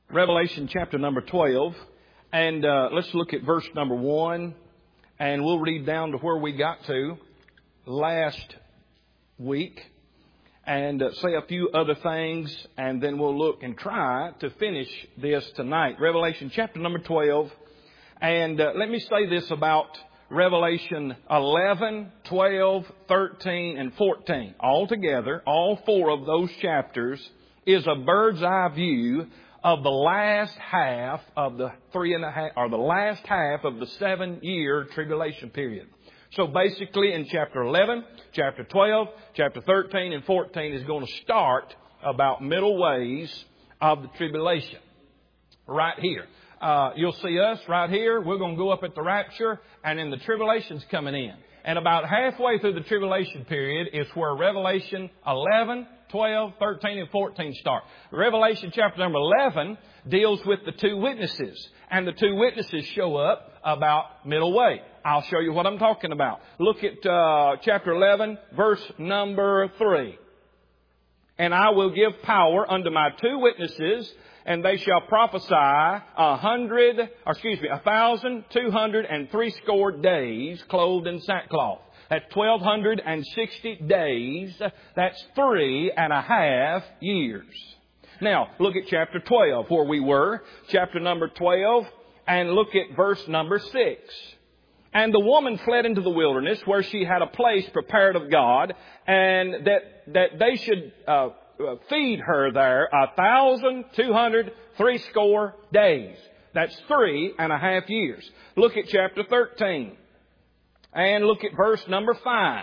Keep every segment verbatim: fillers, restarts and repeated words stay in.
Revelation chapter number twelve. And uh, let's look at verse number one. And we'll read down to where we got to last week. And uh, say a few other things. And then we'll look and try to finish this tonight. Revelation chapter number twelve. And uh, let me say this about Revelation eleven, twelve, thirteen, and fourteen. Altogether, all four of those chapters is a bird's eye view of the last half of the three and a half, or the last half of the seven year tribulation period. So basically in chapter eleven, chapter twelve, chapter thirteen, and fourteen is going to start about middle ways of the tribulation. Right here. Uh, you'll see us right here. We're going to go up at the rapture, and then the tribulation's coming in. And about halfway through the tribulation period is where Revelation eleven, twelve, thirteen, and fourteen start. Revelation chapter number eleven deals with the two witnesses. And the two witnesses show up about middle way. I'll show you what I'm talking about. Look at uh, chapter eleven, verse number three. And I will give power unto my two witnesses, and they shall prophesy a hundred, or excuse me, a thousand two hundred and threescore days clothed in sackcloth. That's twelve hundred and sixty days. That's three and a half years. Now, look at chapter twelve, where we were. Chapter number twelve, and look at verse number six. And the woman fled into the wilderness, where she had a place prepared of God, and that that they should uh, feed her there a thousand two hundred threescore days. That's three and a half years. Look at chapter thirteen, and look at verse number five.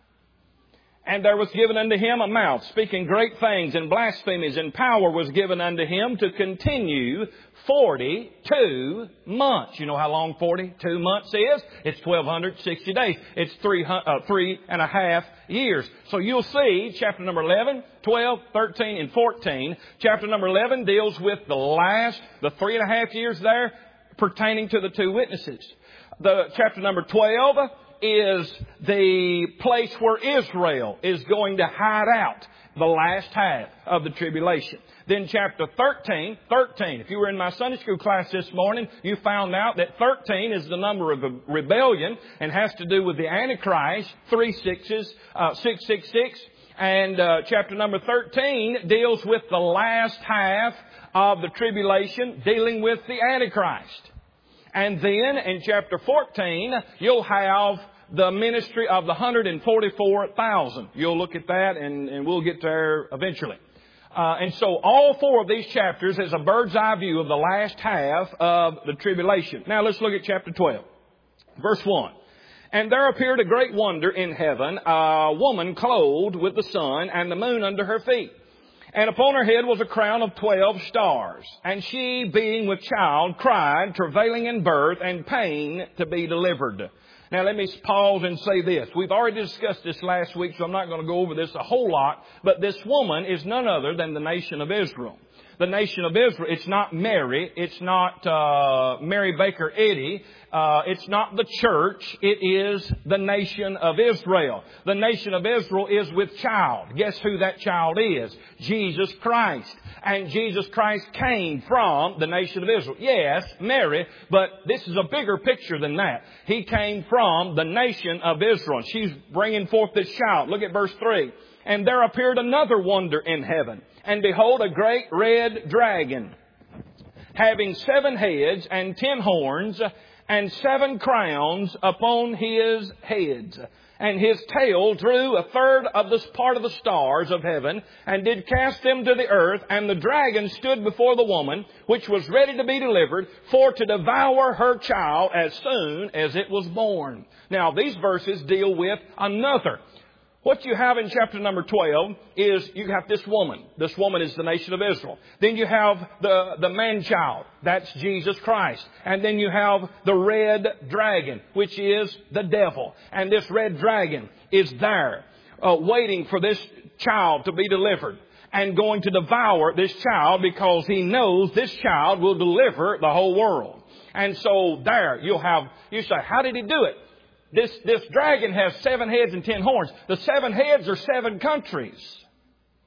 And there was given unto him a mouth, speaking great things and blasphemies, and power was given unto him to continue forty-two months. You know how long forty-two months is? It's twelve sixty days. It's three, uh, three and a half years. So you'll see chapter number eleven, twelve, thirteen, and fourteen. Chapter number eleven deals with the last, the three and a half years there pertaining to the two witnesses. The chapter number twelve is the place where Israel is going to hide out the last half of the tribulation. Then chapter thirteen, thirteen. If you were in my Sunday school class this morning, you found out that thirteen is the number of rebellion and has to do with the Antichrist, three sixes, uh, six six six. And uh, chapter number thirteen deals with the last half of the tribulation, dealing with the Antichrist. And then in chapter fourteen, you'll have the ministry of the one hundred forty-four thousand. You'll look at that, and, and we'll get there eventually. Uh, and so all four of these chapters is a bird's eye view of the last half of the tribulation. Now let's look at chapter twelve. Verse one. And there appeared a great wonder in heaven, a woman clothed with the sun and the moon under her feet. And upon her head was a crown of twelve stars. And she, being with child, cried, travailing in birth and pain to be delivered. Now let me pause and say this. We've already discussed this last week, so I'm not going to go over this a whole lot. But this woman is none other than the nation of Israel. The nation of Israel. It's not Mary. It's not uh, Mary Baker Eddy. Uh, it's not the church. It is the nation of Israel. The nation of Israel is with child. Guess who that child is? Jesus Christ. And Jesus Christ came from the nation of Israel. Yes, Mary, but this is a bigger picture than that. He came from the nation of Israel. She's bringing forth this child. Look at verse three. And there appeared another wonder in heaven. And behold, a great red dragon, having seven heads and ten horns, and seven crowns upon his heads. And his tail drew a third of this part of the stars of heaven, and did cast them to the earth. And the dragon stood before the woman, which was ready to be delivered, for to devour her child as soon as it was born. Now, these verses deal with another. What you have in chapter number twelve is you have this woman. This woman is the nation of Israel. Then you have the, the man-child. That's Jesus Christ. And then you have the red dragon, which is the devil. And this red dragon is there, uh, waiting for this child to be delivered, and going to devour this child, because he knows this child will deliver the whole world. And so there you'll have, you say, how did he do it? This, this dragon has seven heads and ten horns. The seven heads are seven countries.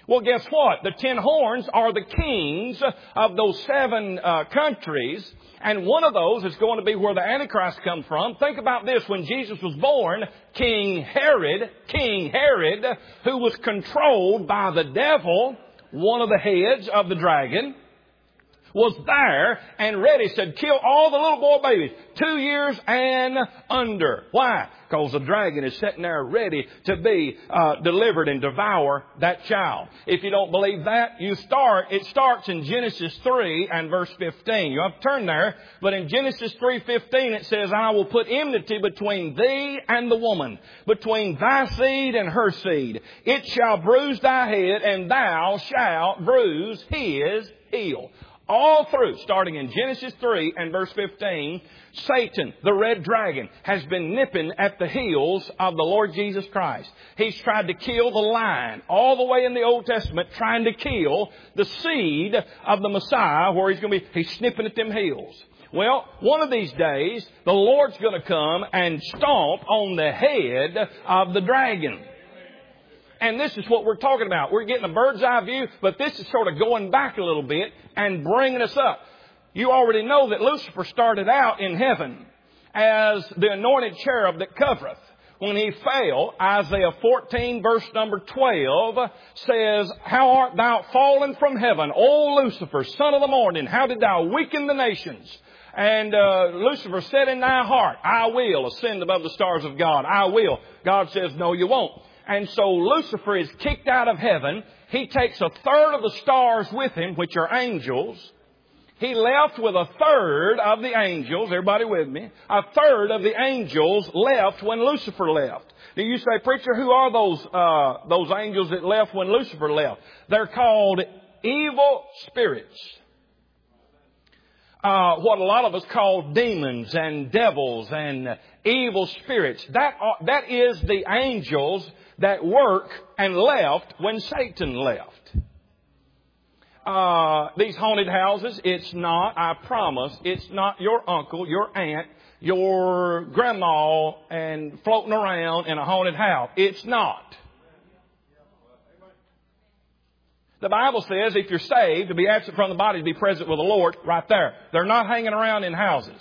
Well, guess what? The ten horns are the kings of those seven uh, countries. And one of those is going to be where the Antichrist comes from. Think about this. When Jesus was born, King Herod, King Herod, who was controlled by the devil, one of the heads of the dragon, was there and ready, said, kill all the little boy babies, two years and under. Why? Because the dragon is sitting there ready to be uh, delivered and devour that child. If you don't believe that, you start, it starts in Genesis three and verse fifteen. You have to turn there, but in Genesis three fifteen it says, I will put enmity between thee and the woman, between thy seed and her seed. It shall bruise thy head, and thou shalt bruise his heel. All through, starting in Genesis three and verse fifteen, Satan, the red dragon, has been nipping at the heels of the Lord Jesus Christ. He's tried to kill the line all the way in the Old Testament, trying to kill the seed of the Messiah, where he's going to be, he's snipping at them heels. Well, one of these days, the Lord's going to come and stomp on the head of the dragon. And this is what we're talking about. We're getting a bird's eye view, but this is sort of going back a little bit and bringing us up. You already know that Lucifer started out in heaven as the anointed cherub that covereth. When he fell, Isaiah fourteen verse number twelve says, How art thou fallen from heaven, O Lucifer, son of the morning? How did thou weaken the nations? And uh, Lucifer said in thy heart, I will ascend above the stars of God. I will. God says, no, you won't. And so Lucifer is kicked out of heaven. He takes a third of the stars with him, which are angels. He left with a third of the angels. Everybody with me? A third of the angels left when Lucifer left. Do you say, preacher, who are those, uh, those angels that left when Lucifer left? They're called evil spirits. Uh, what a lot of us call demons and devils and uh, evil spirits. That, uh, that is the angels that work and left when Satan left. Uh, these haunted houses, it's not, I promise, it's not your uncle, your aunt, your grandma and floating around in a haunted house. It's not. The Bible says if you're saved, to be absent from the body, to be present with the Lord, right there. They're not hanging around in houses.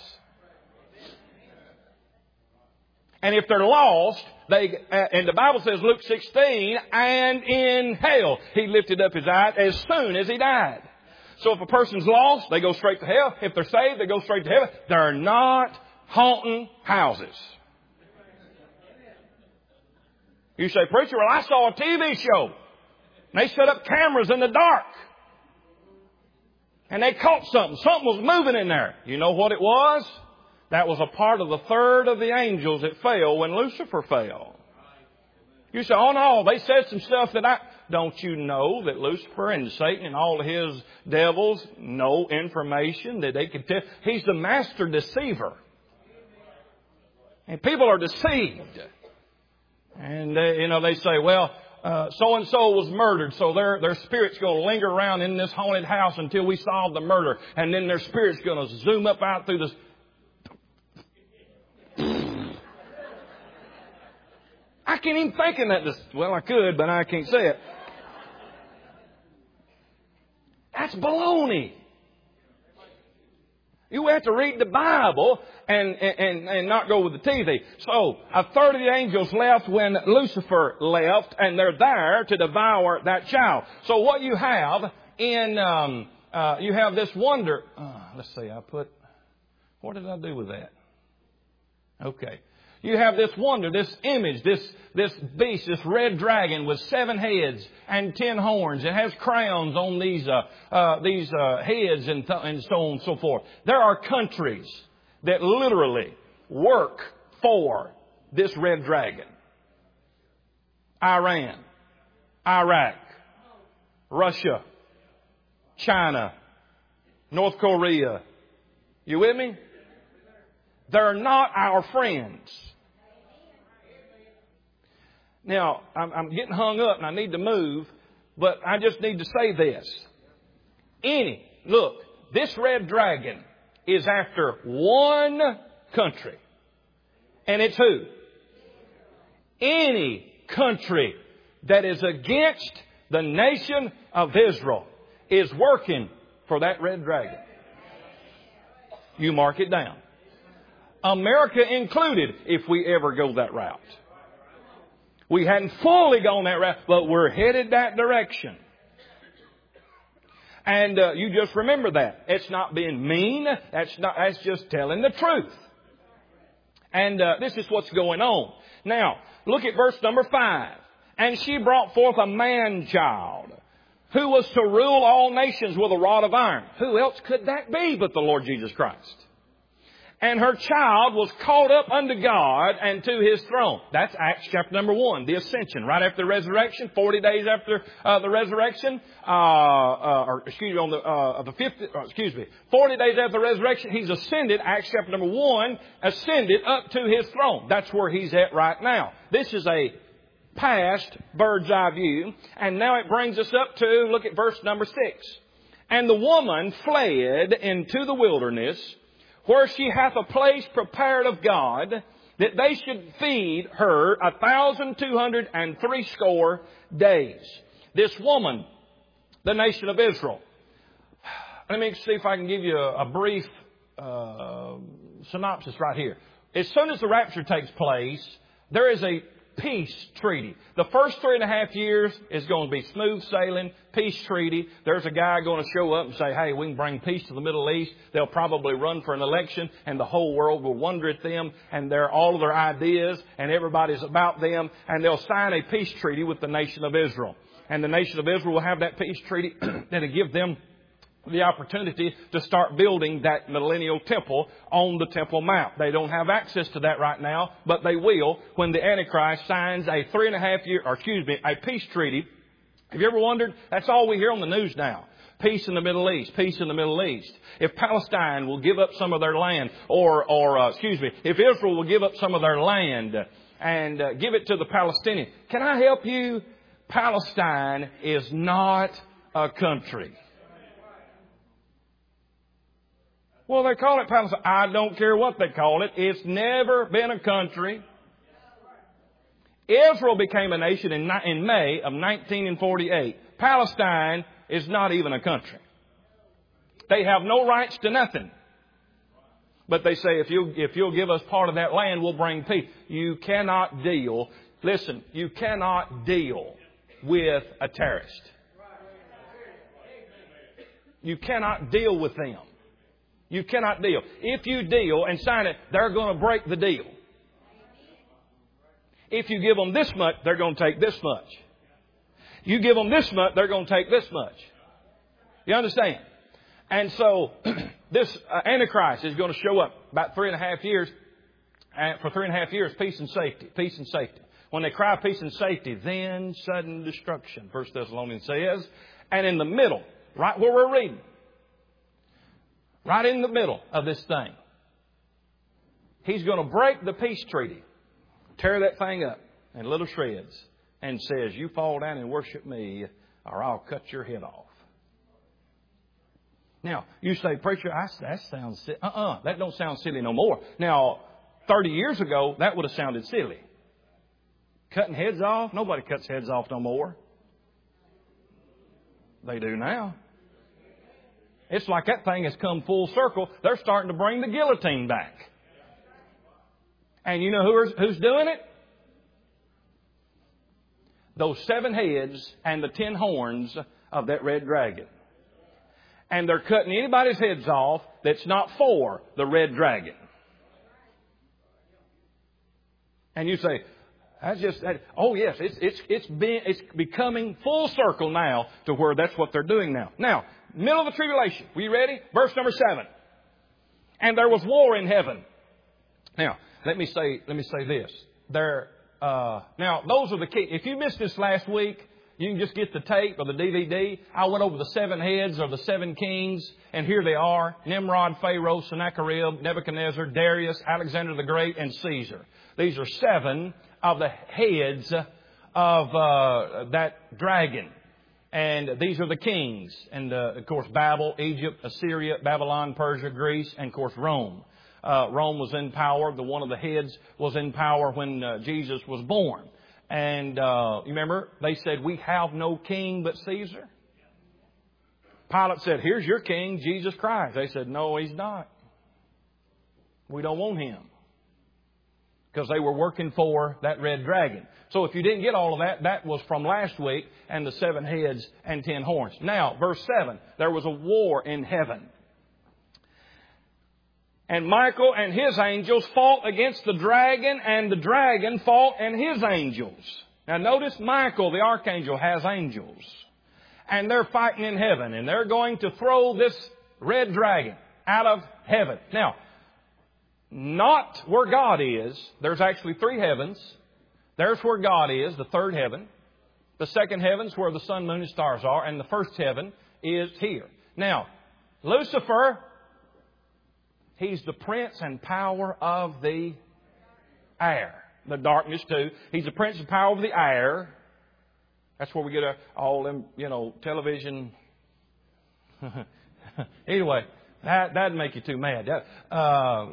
And if they're lost, they, and the Bible says, Luke sixteen, and in hell, he lifted up his eyes as soon as he died. So if a person's lost, they go straight to hell. If they're saved, they go straight to heaven. They're not haunting houses. You say, preacher, well, I saw a T V show. And they set up cameras in the dark. And they caught something. Something was moving in there. You know what it was? That was a part of the third of the angels that fell when Lucifer fell. You say, oh no, they said some stuff that I... Don't you know that Lucifer and Satan and all of his devils know information that they could tell? He's the master deceiver. And people are deceived. And, they, you know, they say, well... Uh, so-and-so was murdered, so their, their spirit's going to linger around in this haunted house until we solve the murder. And then their spirit's going to zoom up out through this. I can't even think of that. This, well, I could, but I can't say it. That's baloney. You have to read the Bible and, and, and not go with the T V. So, a third of the angels left when Lucifer left, and they're there to devour that child. So what you have in, um, uh, you have this wonder. Uh, let's see, I put, what did I do with that? Okay. You have this wonder, this image, this, this beast, this red dragon with seven heads and ten horns. It has crowns on these, uh, uh, these, uh, heads and, th- and so on and so forth. There are countries that literally work for this red dragon. Iran, Iraq, Russia, China, North Korea. You with me? They're not our friends. Now, I'm, I'm getting hung up and I need to move, but I just need to say this. Any, look, this red dragon is after one country. And it's who? Any country that is against The nation of Israel is working for that red dragon. You mark it down. America included, if we ever go that route. We hadn't fully gone that route, but we're headed that direction. And uh, you just remember that. It's not being mean. That's not. That's just telling the truth. And uh, this is what's going on. Now, look at verse number five. And she brought forth a man-child, who was to rule all nations with a rod of iron. Who else could that be but the Lord Jesus Christ? And her child was caught up unto God and to His throne. That's Acts chapter number one, the ascension. Right after the resurrection, forty days after uh, the resurrection, uh, uh, or excuse me, on the uh, the fifty, uh, excuse me, forty days after the resurrection, He's ascended. Acts chapter number one, ascended up to His throne. That's where He's at right now. This is a past bird's eye view, and now it brings us up to look at verse number six. And the woman fled into the wilderness, where she hath a place prepared of God, that they should feed her a thousand two hundred and threescore days. This woman, the nation of Israel. Let me see if I can give you a, a brief uh, synopsis right here. As soon as the rapture takes place, there is a peace treaty. The first three and a half years is going to be smooth sailing, peace treaty. There's a guy going to show up and say, hey, we can bring peace to the Middle East. They'll probably run for an election and the whole world will wonder at them and their, all of their ideas and everybody's about them, and they'll sign a peace treaty with the nation of Israel. And the nation of Israel will have that peace treaty that'll give them the opportunity to start building that millennial temple on the Temple Mount. They don't have access to that right now, but they will when the Antichrist signs a three and a half year, or excuse me, a peace treaty. Have you ever wondered? That's all we hear on the news now. Peace in the Middle East. Peace in the Middle East. If Palestine will give up some of their land, or, or uh, excuse me, if Israel will give up some of their land and uh, give it to the Palestinians. Can I help you? Palestine is not a country. Well, they call it Palestine. I don't care what they call it. It's never been a country. Israel became a nation in, in May of nineteen forty-eight. Palestine is not even a country. They have no rights to nothing. But they say, if you if you'll give us part of that land, we'll bring peace. You cannot deal. Listen, you cannot deal with a terrorist. You cannot deal with them. You cannot deal. If you deal and sign it, they're going to break the deal. If you give them this much, they're going to take this much. You give them this much, they're going to take this much. You understand? And so this uh, Antichrist is going to show up about three and a half years. And for three and a half years, peace and safety. Peace and safety. When they cry peace and safety, then sudden destruction, First Thessalonians says. And in the middle, right where we're reading, right in the middle of this thing, He's going to break the peace treaty, tear that thing up in little shreds, and says, you fall down and worship me, or I'll cut your head off. Now, you say, preacher, I, that sounds silly. Uh-uh, that don't sound silly no more. Now, thirty years ago, that would have sounded silly. Cutting heads off? Nobody cuts heads off no more. They do now. It's like that thing has come full circle. They're starting to bring the guillotine back. And you know who's, who's doing it? Those seven heads and the ten horns of that red dragon. And they're cutting anybody's heads off that's not for the red dragon. And you say, that's just, that, oh yes, it's, it's, it's been, it's becoming full circle now to where that's what they're doing now. Now, middle of the tribulation. Are you ready? Verse number seven. And there was war in heaven. Now, let me say, let me say this. There, uh, now, those are the key. If you missed this last week, you can just get the tape or the D V D. I went over the seven heads or the seven kings, and here they are. Nimrod, Pharaoh, Sennacherib, Nebuchadnezzar, Darius, Alexander the Great, and Caesar. These are seven of the heads of uh, that dragon. And these are the kings. And, uh, of course, Babel, Egypt, Assyria, Babylon, Persia, Greece, and, of course, Rome. Uh, Rome was in power. The one of the heads was in power when uh, Jesus was born. And uh, you remember, they said, we have no king but Caesar. Pilate said, here's your king, Jesus Christ. They said, no, he's not. We don't want him. Because they were working for that red dragon. So if you didn't get all of that, that was from last week and the seven heads and ten horns. Now, verse seven, there was a war in heaven. And Michael and his angels fought against the dragon, and the dragon fought and his angels. Now notice Michael, the archangel, has angels. And they're fighting in heaven, and they're going to throw this red dragon out of heaven. Now, not where God is. There's actually three heavens. There's where God is, the third heaven. The second heaven's where the sun, moon, and stars are. And the first heaven is here. Now, Lucifer, he's the prince and power of the air. The darkness too. He's the prince and power of the air. That's where we get our, all them, you know, television. Anyway, that, that'd make you too mad. Uh,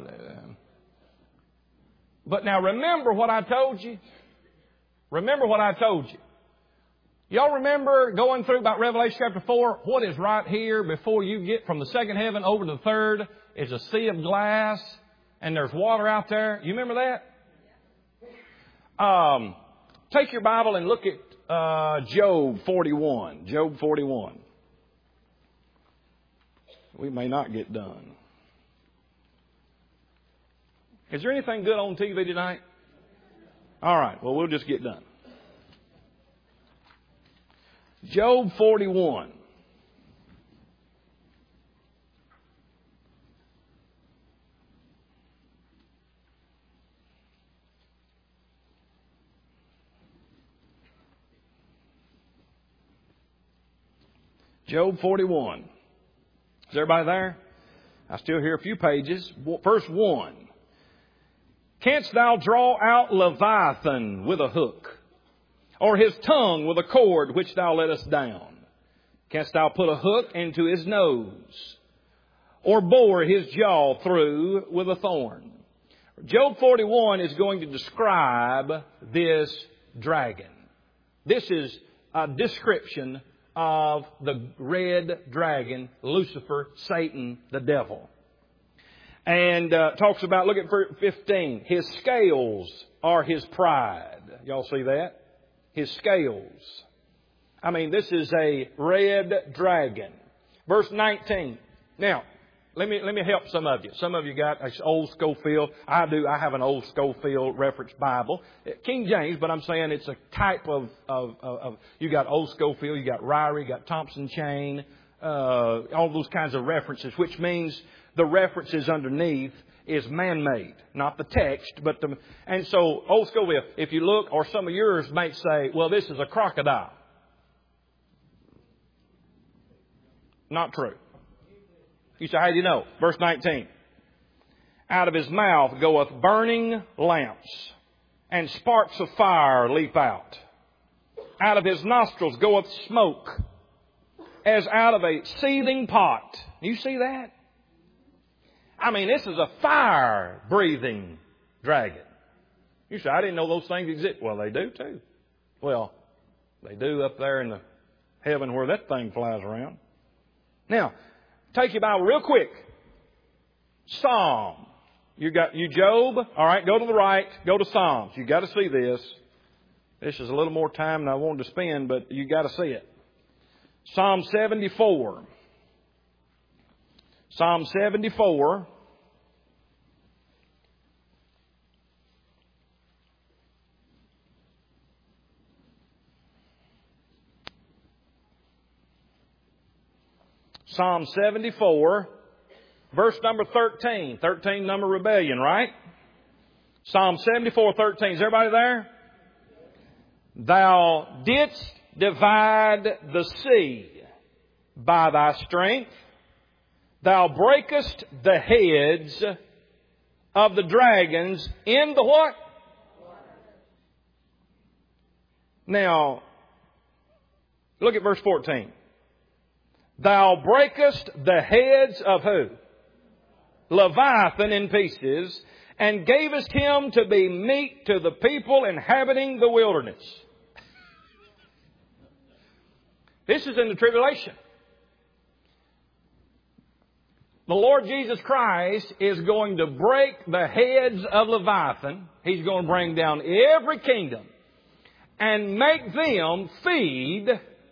but now remember what I told you. Remember what I told you. Y'all remember going through about Revelation chapter four? What is right here before you get from the second heaven over to the third is a sea of glass, and there's water out there. You remember that? Um, take your Bible and look at uh, Job forty-one. Job forty-one. We may not get done. Is there anything good on T V tonight? All right. Well, we'll just get done. Job forty-one. Job forty-one. Is everybody there? I still hear a few pages. Verse one. Canst thou draw out Leviathan with a hook, or his tongue with a cord which thou lettest down? Canst thou put a hook into his nose, or bore his jaw through with a thorn? Job forty-one is going to describe this dragon. This is a description of the red dragon, Lucifer, Satan, the devil. And uh, talks about, look at verse fifteen, his scales are his pride. Y'all see that? His scales. I mean, this is a red dragon. Verse nineteen. Now, let me let me help some of you. Some of you got an old Schofield. I do. I have an old Schofield reference Bible. King James, but I'm saying it's a type of, of, of, of you got old Schofield, you got Ryrie, you got Thompson Chain, uh, all those kinds of references, which means the references underneath is man-made, not the text, but the, and so old Schofield, if you look, or some of yours might say, well, this is a crocodile. Not true. You say, how do you know? Verse nineteen. Out of his mouth goeth burning lamps, and sparks of fire leap out. Out of his nostrils goeth smoke, as out of a seething pot. You see that? I mean, this is a fire-breathing dragon. You say, I didn't know those things exist. Well, they do too. Well, they do up there in the heaven where that thing flies around. Now, take your Bible real quick. Psalm. You got you Job. All right, go to the right. Go to Psalms. You got to see this. This is a little more time than I wanted to spend, but you got to see it. Psalm seventy-four. Psalm seventy-four. Psalm seventy-four, verse number thirteen. thirteen, number rebellion, right? Psalm seventy-four, thirteen. Is everybody there? Thou didst divide the sea by thy strength. Thou breakest the heads of the dragons in the what? Now, look at verse fourteen. Thou breakest the heads of who? Leviathan in pieces, and gavest him to be meat to the people inhabiting the wilderness. This is in the tribulation. The Lord Jesus Christ is going to break the heads of Leviathan. He's going to bring down every kingdom and make them feed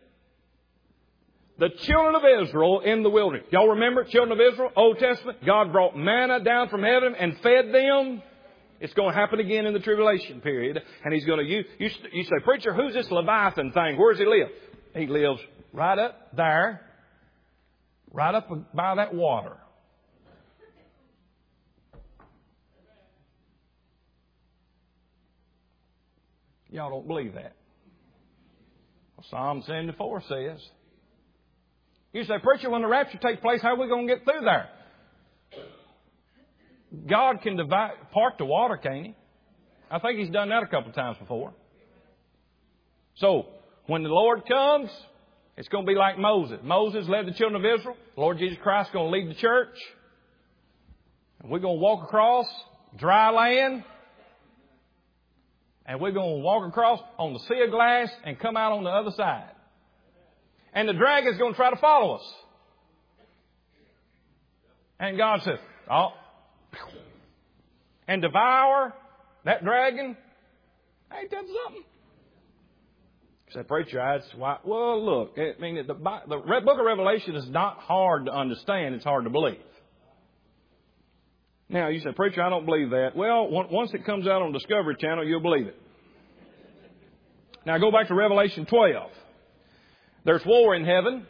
the children of Israel in the wilderness. Y'all remember children of Israel, Old Testament? God brought manna down from heaven and fed them. It's going to happen again in the tribulation period. And He's going to, you, you, you say, preacher, who's this Leviathan thing? Where does he live? He lives right up there, right up by that water. Y'all don't believe that. Well, Psalm seventy-four says. You say, preacher, when the rapture takes place, how are we going to get through there? God can divide, part the water, can't He? I think He's done that a couple of times before. So, when the Lord comes, it's going to be like Moses. Moses led the children of Israel. The Lord Jesus Christ is going to lead the church. And we're going to walk across dry land. And we're going to walk across on the sea of glass and come out on the other side. And the dragon's going to try to follow us. And God says, oh, and devour that dragon. Ain't that something? You say, preacher, I just, why? Well, look, I mean, the, the book of Revelation is not hard to understand. It's hard to believe. Now, you say, preacher, I don't believe that. Well, once it comes out on Discovery Channel, you'll believe it. Now, go back to Revelation twelve. There's war in heaven.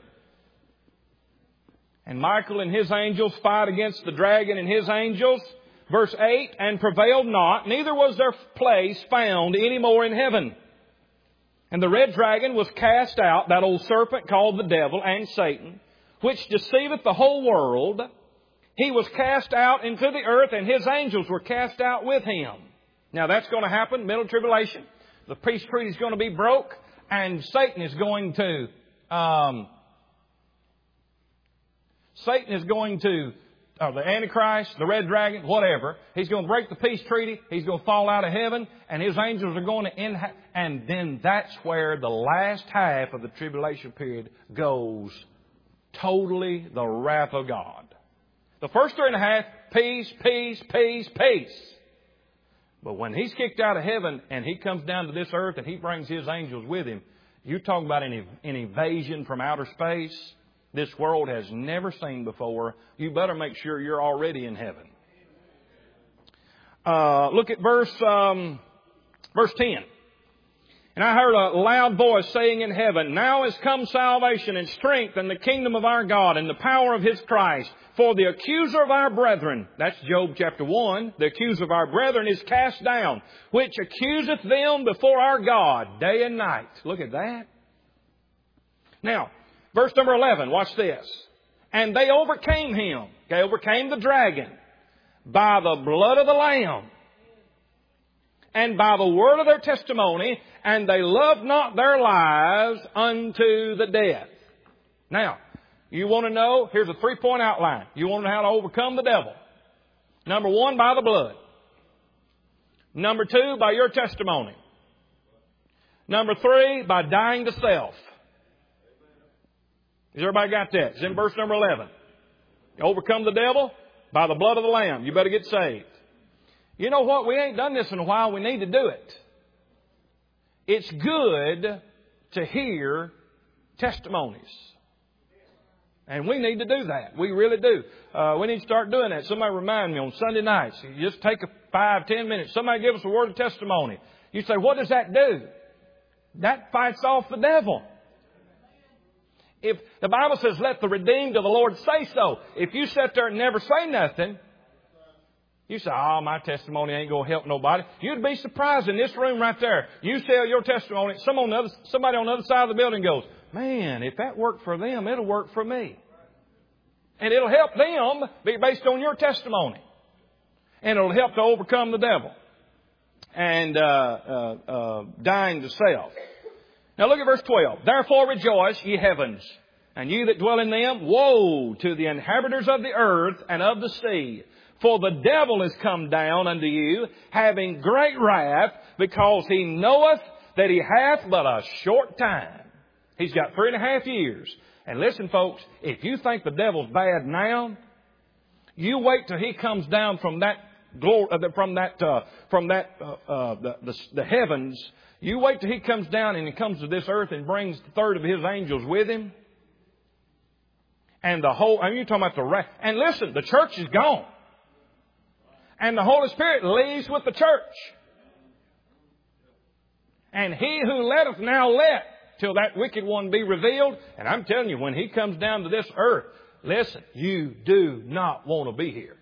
And Michael and his angels fight against the dragon and his angels. Verse eight, and prevailed not, neither was their place found any more in heaven. And the red dragon was cast out, that old serpent called the devil and Satan, which deceiveth the whole world. He was cast out into the earth, and his angels were cast out with him. Now that's going to happen, middle tribulation. The peace treaty is going to be broke, and Satan is going to, um, Satan is going to, or the Antichrist, the red dragon, whatever. He's going to break the peace treaty. He's going to fall out of heaven, and his angels are going to inha- and then that's where the last half of the tribulation period goes totally the wrath of God. The first three and a half, peace, peace, peace, peace. But when He's kicked out of heaven and He comes down to this earth and He brings His angels with Him, you talk about an, an invasion from outer space this world has never seen before. You better make sure you're already in heaven. Uh, look at verse, um, verse ten. And I heard a loud voice saying in heaven, now is come salvation and strength and the kingdom of our God and the power of His Christ. For the accuser of our brethren, that's Job chapter one, the accuser of our brethren is cast down, which accuseth them before our God day and night. Look at that. Now, verse number eleven, watch this. And they overcame him, they overcame the dragon, by the blood of the Lamb, and by the word of their testimony, and they loved not their lives unto the death. Now, you want to know? Here's a three-point outline. You want to know how to overcome the devil. Number one, by the blood. Number two, by your testimony. Number three, by dying to self. Has everybody got that? It's in verse number eleven. You overcome the devil by the blood of the Lamb. You better get saved. You know what? We ain't done this in a while. We need to do it. It's good to hear testimonies. And we need to do that. We really do. Uh, we need to start doing that. Somebody remind me on Sunday nights. You just take a five, ten minutes. Somebody give us a word of testimony. You say, what does that do? That fights off the devil. If the Bible says, let the redeemed of the Lord say so. If you sit there and never say nothing, you say, oh, my testimony ain't going to help nobody. You'd be surprised in this room right there. You tell your testimony. Some on the other, somebody on the other side of the building goes, man, if that worked for them, it'll work for me. And it'll help them be based on your testimony. And it'll help to overcome the devil. And uh, uh, uh, dying to self. Now look at verse twelve. Therefore rejoice, ye heavens, and you that dwell in them, woe to the inhabitants of the earth and of the sea. For the devil is come down unto you, having great wrath, because he knoweth that he hath but a short time. He's got three and a half years. And listen, folks, if you think the devil's bad now, you wait till he comes down from that glory, from that, uh, from that, uh, uh, the, the, the heavens. You wait till he comes down and he comes to this earth and brings the third of his angels with him. And the whole, I mean, you're talking about the wrath. And listen, the church is gone. And the Holy Spirit leaves with the church. And he who letteth now let, till that wicked one be revealed. And I'm telling you, when he comes down to this earth, listen, you do not want to be here.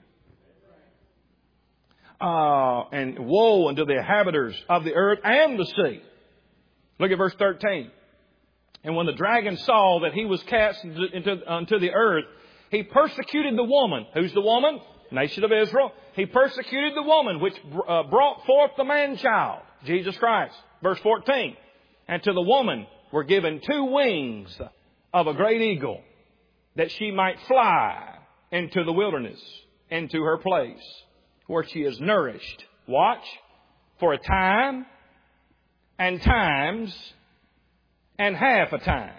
Uh, and woe unto the inhabitants of the earth and the sea. Look at verse thirteen. And when the dragon saw that he was cast into, into, unto the earth, he persecuted the woman. Who's the woman? Nation of Israel. He persecuted the woman which uh, brought forth the man-child, Jesus Christ. Verse fourteen. And to the woman were given two wings of a great eagle, that she might fly into the wilderness, into her place, where she is nourished. Watch. For a time, and times, and half a time.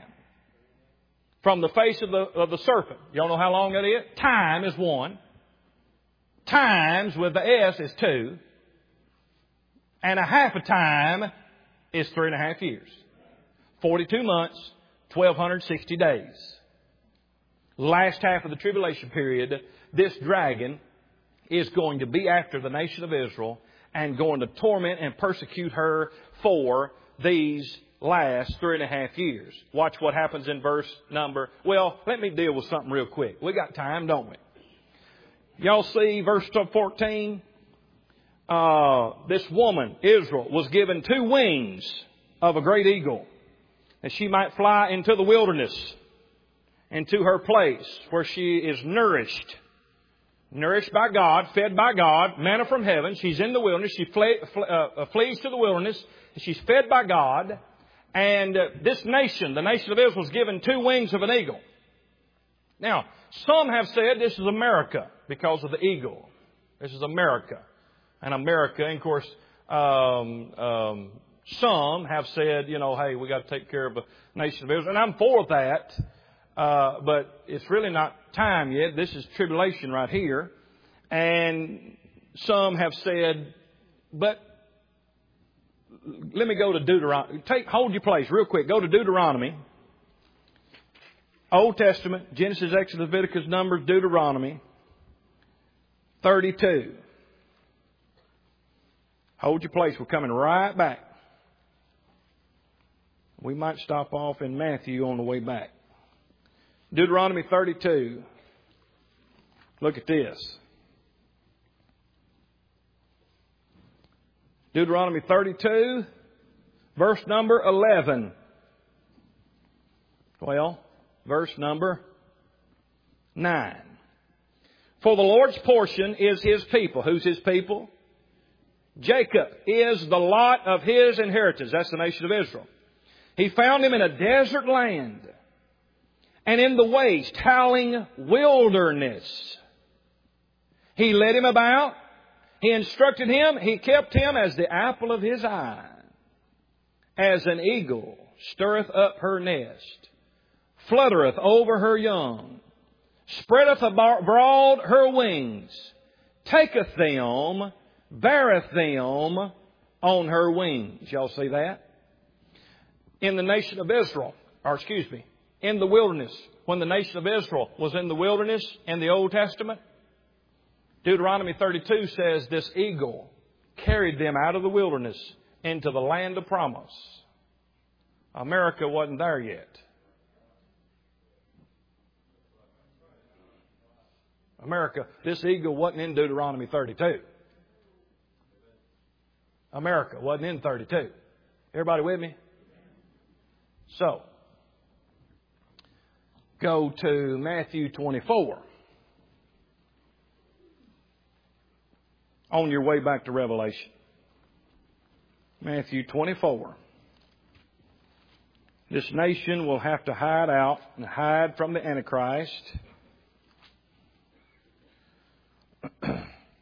From the face of the, of the serpent. Y'all know how long that is? Time is one. Times with the S is two. And a half a time is three and a half years. forty-two months, twelve sixty days. Last half of the tribulation period, this dragon is going to be after the nation of Israel and going to torment and persecute her for these last three and a half years. Watch what happens in verse number. Well, let me deal with something real quick. We got time, don't we? Y'all see verse fourteen? Uh, this woman, Israel, was given two wings of a great eagle, that she might fly into the wilderness, into her place where she is nourished. Nourished by God, fed by God, manna from heaven. She's in the wilderness. She fle- fle- uh, flees to the wilderness. She's fed by God. And uh, this nation, the nation of Israel, was given two wings of an eagle. Now, some have said this is America because of the eagle. This is America. And America, and of course, um, um, some have said, you know, hey, we got to take care of the nation of Israel. And I'm for that. Uh, but it's really not time yet. This is tribulation right here. And some have said, but let me go to Deuteronomy. Take, hold your place real quick. Go to Deuteronomy. Old Testament, Genesis, Exodus, Leviticus, Numbers, Deuteronomy thirty-two. Hold your place. We're coming right back. We might stop off in Matthew on the way back. Deuteronomy thirty-two. Look at this. Deuteronomy thirty-two, verse number eleven. Well, verse number nine. For the Lord's portion is His people. Who's His people? Jacob is the lot of His inheritance. That's the nation of Israel. He found him in a desert land, and in the waste, howling wilderness. He led him about. He instructed him. He kept him as the apple of His eye. As an eagle stirreth up her nest, fluttereth over her young, spreadeth abroad her wings, taketh them, beareth them on her wings. Y'all see that? In the nation of Israel, or excuse me, in the wilderness, when the nation of Israel was in the wilderness in the Old Testament, Deuteronomy thirty-two says this eagle carried them out of the wilderness into the land of promise. America wasn't there yet. America, this eagle wasn't in Deuteronomy thirty-two. America wasn't in thirty-two. Everybody with me? So, go to Matthew twenty-four. On your way back to Revelation. Matthew twenty-four. This nation will have to hide out and hide from the Antichrist. All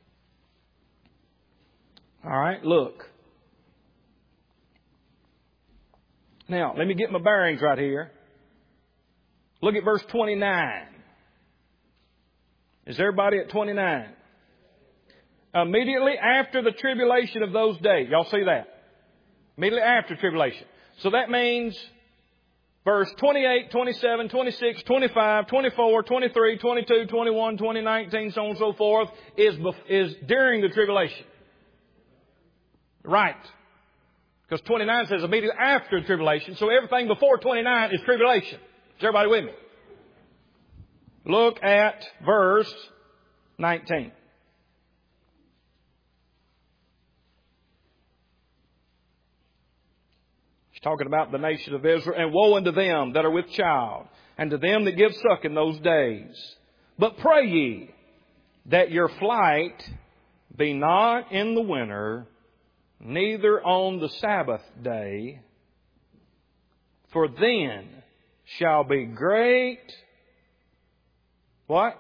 right, look. Now, let me get my bearings right here. Look at verse twenty-nine. Is everybody at twenty-nine? Immediately after the tribulation of those days. Y'all see that? Immediately after tribulation. So that means verse twenty-eight, twenty-seven, twenty-six, twenty-five, twenty-four, twenty-three, twenty-two, twenty-one, twenty, nineteen, so on and so forth is, is during the tribulation. Right. Because twenty-nine says immediately after the tribulation. So everything before twenty-nine is tribulation. Is everybody with me? Look at verse nineteen. He's talking about the nation of Israel. And woe unto them that are with child, and to them that give suck in those days. But pray ye that your flight be not in the winter, neither on the Sabbath day, for then shall be great, what?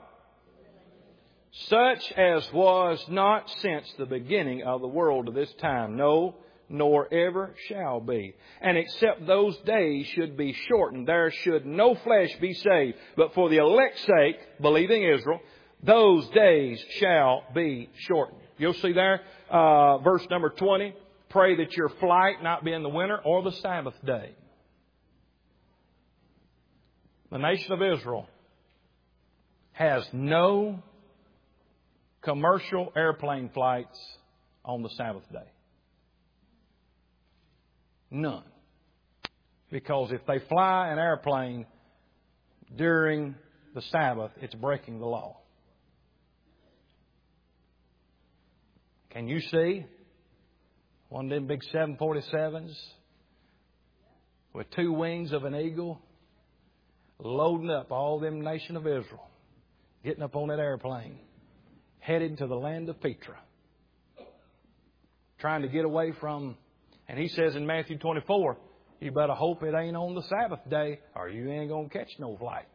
Such as was not since the beginning of the world to this time, no, nor ever shall be. And except those days should be shortened, there should no flesh be saved. But for the elect's sake, believing Israel, those days shall be shortened. You'll see there, uh, verse number twenty, pray that your flight not be in the winter or the Sabbath day. The nation of Israel has no commercial airplane flights on the Sabbath day. None. Because if they fly an airplane during the Sabbath, it's breaking the law. Can you see one of them big seven forty-sevens with two wings of an eagle loading up all them nation of Israel, getting up on that airplane, headed to the land of Petra, trying to get away from, and he says in Matthew twenty-four, you better hope it ain't on the Sabbath day or you ain't going to catch no flight.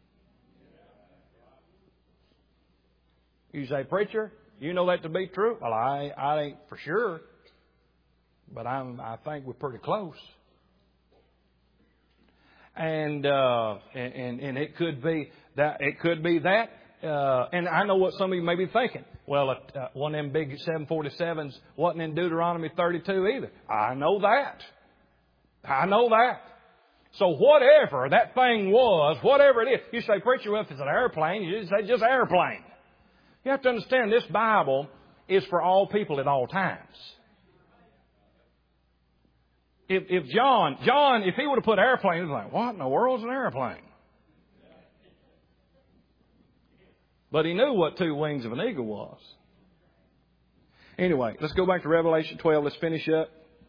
You say, preacher, you know that to be true? Well, I, I ain't for sure, but I'm, I think we're pretty close. And, uh, and, and it could be that, it could be that, uh, and I know what some of you may be thinking. Well, uh, one of them big seven forty-sevens wasn't in Deuteronomy thirty-two either. I know that. I know that. So whatever that thing was, whatever it is, you say, preacher, well, if it's an airplane, you just say just airplane. You have to understand this Bible is for all people at all times. If, if John, John, if he would have put airplane, he's like, what in the world's an airplane? But he knew what two wings of an eagle was. Anyway, let's go back to Revelation twelve. Let's finish up.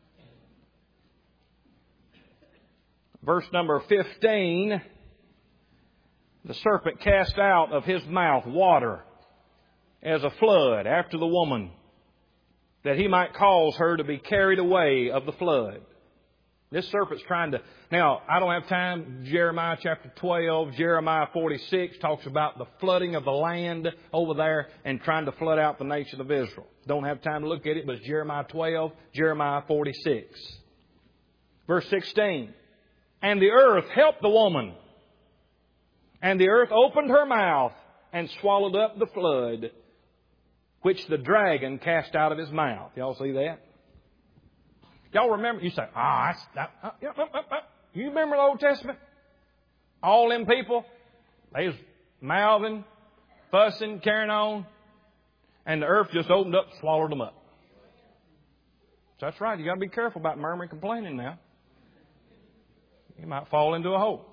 Verse number fifteen. The serpent cast out of his mouth water as a flood after the woman, that he might cause her to be carried away of the flood. This serpent's trying to... Now, I don't have time. Jeremiah chapter twelve, Jeremiah forty-six talks about the flooding of the land over there and trying to flood out the nation of Israel. Don't have time to look at it, but it's Jeremiah twelve, Jeremiah forty-six. Verse sixteen. And the earth helped the woman, and the earth opened her mouth and swallowed up the flood, which the dragon cast out of his mouth. Y'all see that? Y'all remember? You say, ah, oh, that, uh, uh, uh, uh. You remember the Old Testament? All them people, they was mouthing, fussing, carrying on, and the earth just opened up and swallowed them up. So that's right. You got to be careful about murmuring, complaining now. You might fall into a hole.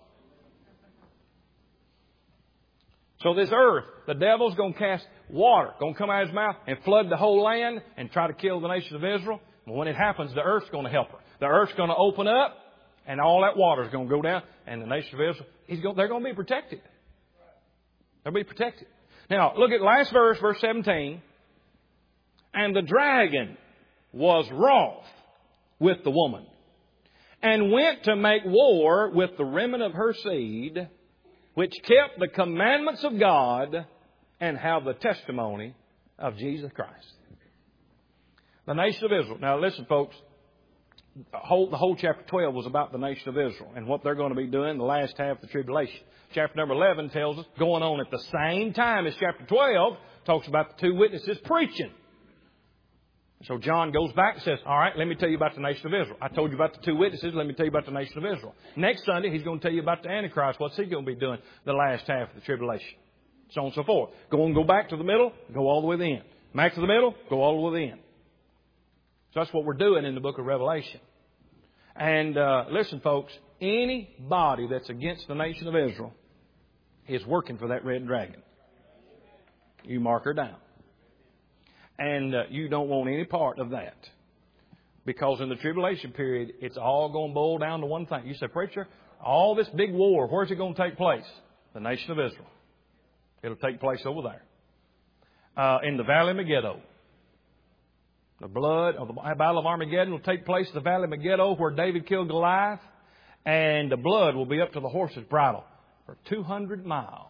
So this earth, the devil's going to cast water, going to come out of his mouth and flood the whole land and try to kill the nation of Israel. But when it happens, the earth's going to help her. The earth's going to open up, and all that water is going to go down, and the nation of Israel, he's going, they're going to be protected. They'll be protected. Now, look at last verse, verse seventeen. And the dragon was wroth with the woman, and went to make war with the remnant of her seed, which kept the commandments of God and have the testimony of Jesus Christ. The nation of Israel. Now listen, folks. The whole, the whole chapter twelve was about the nation of Israel and what they're going to be doing the last half of the tribulation. Chapter number eleven tells us, going on at the same time as chapter twelve, talks about the two witnesses preaching. So John goes back and says, all right, let me tell you about the nation of Israel. I told you about the two witnesses. Let me tell you about the nation of Israel. Next Sunday, he's going to tell you about the Antichrist. What's he going to be doing the last half of the tribulation? So on and so forth. Go and go back to the middle, go all the way to the end. Back to the middle, go all the way to the end. So that's what we're doing in the book of Revelation. And uh, listen, folks, anybody that's against the nation of Israel is working for that red dragon. You mark her down. And uh, you don't want any part of that. Because in the tribulation period, it's all going to boil down to one thing. You say, preacher, all this big war, where's it going to take place? The nation of Israel. It'll take place over there. Uh, in the Valley of Megiddo. The blood of the Battle of Armageddon will take place in the Valley of Megiddo where David killed Goliath. And the blood will be up to the horse's bridle for two hundred miles.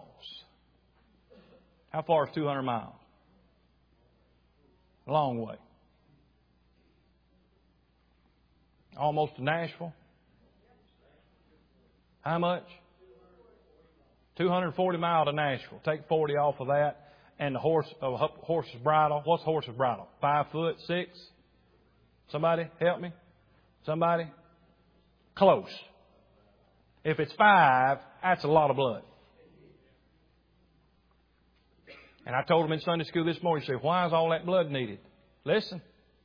How far is two hundred miles? A long way. Almost to Nashville. How much? two hundred forty miles to Nashville. Take forty off of that. And the horse, uh, horse's bridle. What's horse's bridle? Five foot, six? Somebody help me? Somebody? Close. If it's five, that's a lot of blood. And I told them in Sunday school this morning, he said, why is all that blood needed? Listen.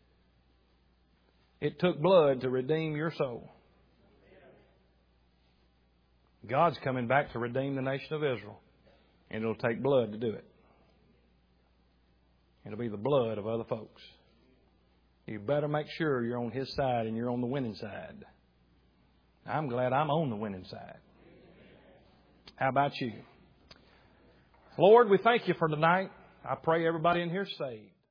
It took blood to redeem your soul. God's coming back to redeem the nation of Israel. And it'll take blood to do it. It'll be the blood of other folks. You better make sure you're on His side and you're on the winning side. I'm glad I'm on the winning side. How about you? Lord, we thank you for tonight. I pray everybody in here is saved.